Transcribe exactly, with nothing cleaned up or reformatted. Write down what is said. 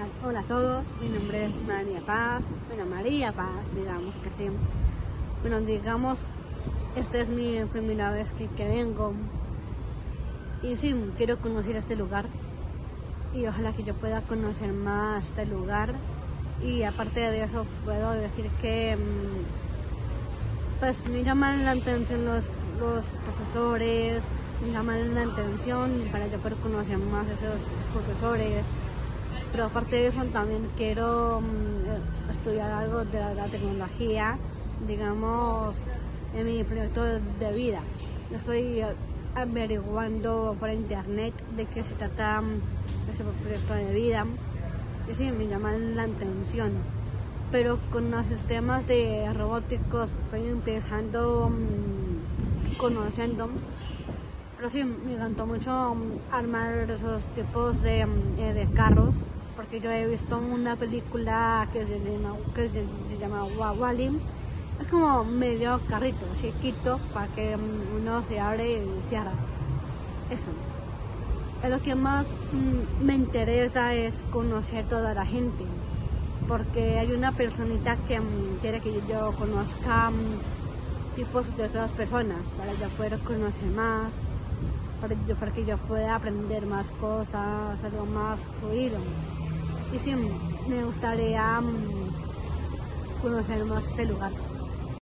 Hola a todos, mi nombre es María Paz, bueno María Paz, digamos que sí. Bueno, digamos, esta es mi primera vez que, que vengo y sí, quiero conocer este lugar y ojalá que yo pueda conocer más este lugar y aparte de eso puedo decir que pues me llaman la atención los, los profesores, me llaman la atención para yo poder conocer más a esos profesores. Pero aparte de eso también quiero um, estudiar algo de la, la tecnología, digamos, en mi proyecto de vida. Yo estoy averiguando por internet de qué se trata um, ese proyecto de vida y sí, me llaman la atención. Pero con los sistemas de robóticos estoy empezando, um, conociendo. Pero sí, me encantó mucho um, armar esos tipos de, um, de carros, porque yo he visto una película que se llama, que se, se llama WALL-E. Es como medio carrito, chiquito, para que um, uno se abre y cierra. Eso. Es lo que más um, me interesa es conocer toda la gente, porque hay una personita que um, quiere que yo conozca um, tipos de otras personas, para yo poder conocer más. Para, yo, para que yo pueda aprender más cosas, algo más fluido. Y sí, me gustaría um, conocer más este lugar.